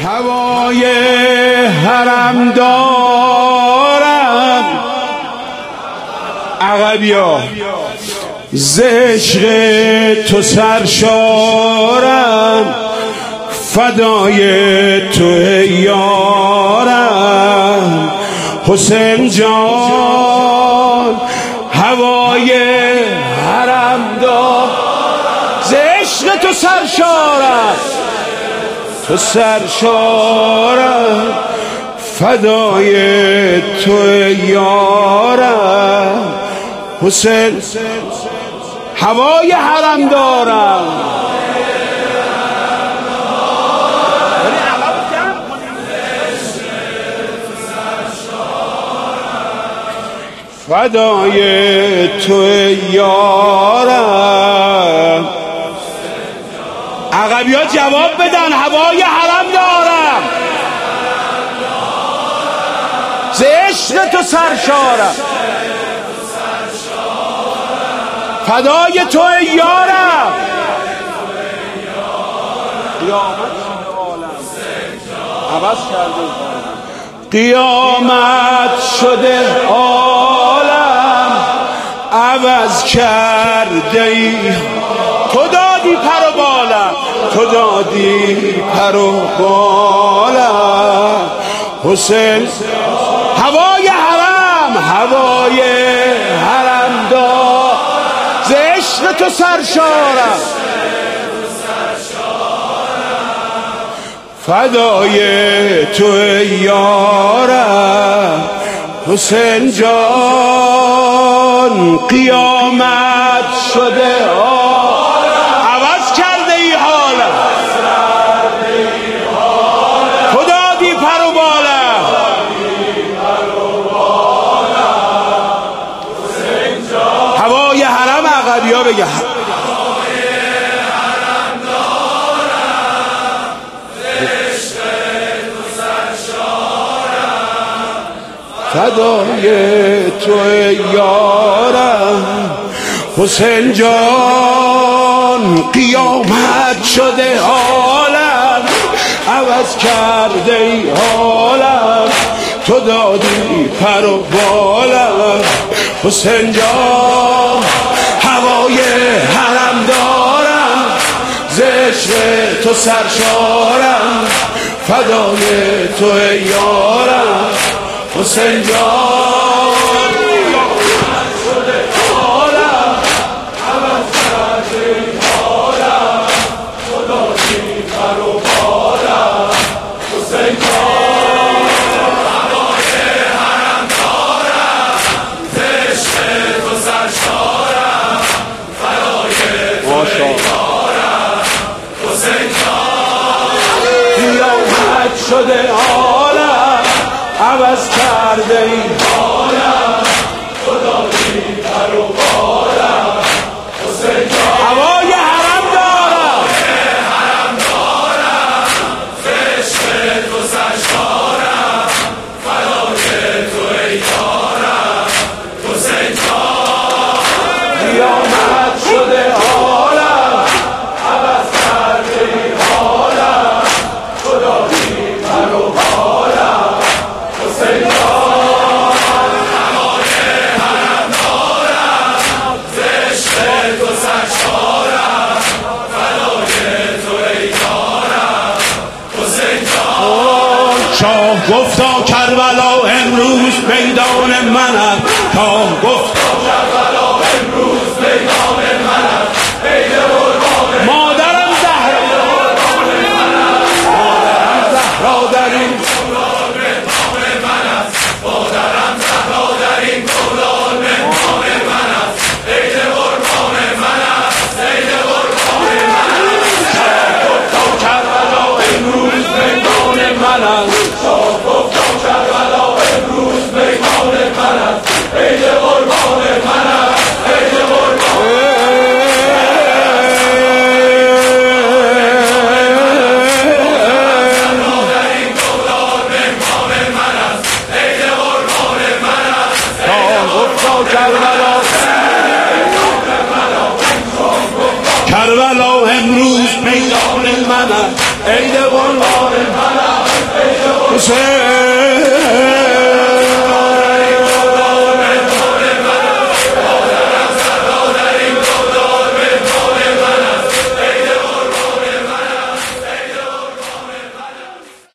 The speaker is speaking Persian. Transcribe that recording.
هوای حرم دارم عقبیا، ز عشق تو سرشارم، فدای تو یارم حسین جان. هوای حرم دارم، ز عشق تو سرشارم، تو سرشارم، فدای تو یارم حسین. هوای حرم دارم، فدای تو یارم. عقبی ها جواب بدن. هوای حرم دارم، ز عشق تو سرشارم، فدای تو یارم. قیامت شده عالم، عوض کرده ای. تو دادی پر و بالم، تو دادی پر و بالم حسین. هوای حرم، هوای حرم دار، ز عشق تو سرشارم، فدای تو یارم حسین جان. قیامت شده عوض کرده ای حالم، تو دادی پر و بالم هوای حرم. عقبی ها بگه فدای تو یارم حسین جان. قیامت شده حالم، عوض کرده ای حالم، تو دادی پر و بالم حسین جان. هوای حرم دارم، ز عشق تو سرشارم، فدای تو یارم حسین جان. شده حالم، عوض کرده حالم، تو دادی پر و بالم حسین جان. هوای حرم دارم، ز عشق تو سرشارم، فدای تو یارم حسین جان. قیامت شده حالم، عوض کرده این حالم، تو دادی پر و بالم حسین جان. هوای حرم دارم، ز عشق تو سرشارم، فدای تو یارم حسین جان. قیامت شده حالم، عوض کرده این حالم، تو دادی پر و بالم حسین جان. هوای حرم دارم، ز عشق تو سرشارم، فدای تو یارم حسین جان. شاه گفتا کربلا امروز میدان من است، شاه گفتا کربلا امروز میدان من است. عید قربان مادرم زهرا، مادرم زهرا در این کربلا امروز میدان من است، عید قربان من است. حسین